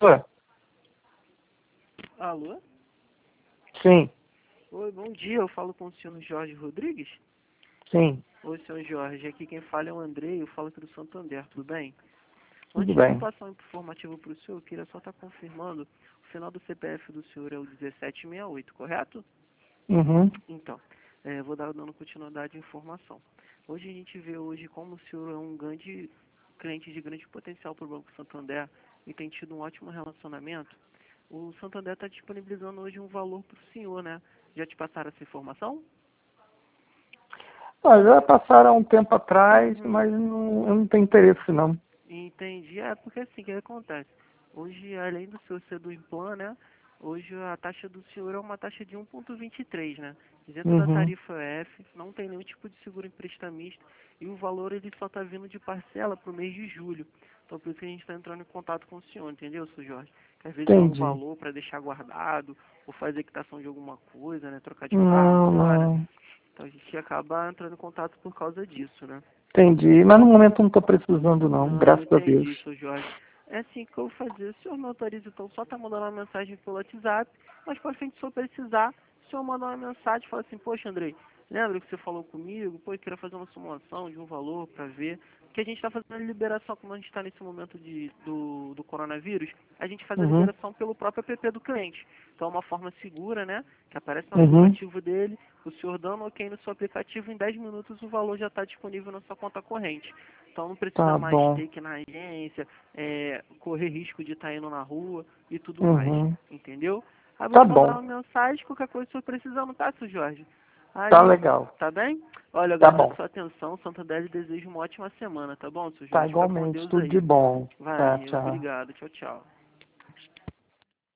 Ué, Alô? sim, Oi, bom dia. Eu falo com o senhor Jorge Rodrigues. sim, Oi, senhor Jorge. Aqui quem fala é o Andrei. Eu falo aqui do Santander. Tudo bem? tudo Antes de eu bem. passar um informativo para o senhor, eu queria só estar confirmando. O final do CPF do senhor é o 1768, correto? Uhum. Então, vou dando continuidade à informação. Hoje a gente vê hoje como o senhor é um grande cliente de grande potencial para o Banco Santander e tem tido um ótimo relacionamento. O Santander está disponibilizando hoje um valor para o senhor, né? Já te passaram essa informação? Já passaram há um tempo atrás, Uhum. mas não, eu não tenho interesse, não. Entendi. É porque assim, o que acontece? Hoje, além do senhor ser do Implan, né? Hoje a taxa do senhor é uma taxa de 1,23, né? Isento da Uhum. tarifa F, não tem nenhum tipo de seguro emprestamista e o valor ele só está vindo de parcela para o mês de julho. Então por isso que a gente está entrando em contato com o senhor, entendeu, senhor Jorge? Que às vezes é um Entendi. valor para deixar guardado ou fazer quitação de alguma coisa, né? Trocar de carro Não, agora. não. Então a gente acaba entrando em contato por causa disso, né? Entendi. Mas no momento eu não estou precisando, não. Não, Graças a Deus. entendi, seu Jorge. É assim que eu vou fazer. O senhor me autoriza, então, só tá mandando uma mensagem pelo WhatsApp, mas para frente, se eu precisar, o senhor manda uma mensagem e fala assim, poxa, Andrei, lembra que você falou comigo? Pô, eu queria fazer uma simulação de um valor para ver. Porque a gente está fazendo a liberação, como a gente está nesse momento do coronavírus, a gente faz a Uhum. liberação pelo próprio app do cliente. Então é uma forma segura, né? Que aparece no Uhum. aplicativo dele, o senhor dando ok no seu aplicativo, em 10 minutos o valor já está disponível na sua conta corrente. Então não precisa Tá mais bom. ter que ir na agência, correr risco de estar indo na rua e tudo mais, Uhum. entendeu? Aí vou Tá te mandar bom. uma mensagem, qualquer coisa se eu precisando, tá, seu Jorge? Tá Aí, legal. tá bem? Olha, eu Tá agradeço a bom. sua atenção, Santander, e desejo uma ótima semana, tá bom, seu Tá Jorge? Fica com igualmente. Deus Tudo de aí. bom. Tá, Valeu, tchau. obrigado, tchau, tchau.